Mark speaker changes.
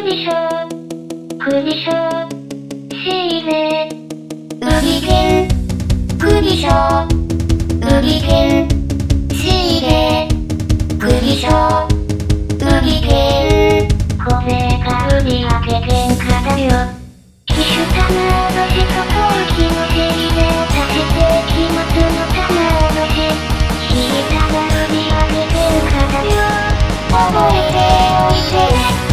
Speaker 1: りしょくりしょしいぜうりけんくりしょうりけんしいぜくりしょうりけんこれが売り上げ喧嘩だよ機種棚卸しと登記のせいでを足して期末の棚卸し引いたら売り上げ喧嘩だよ覚えておいてね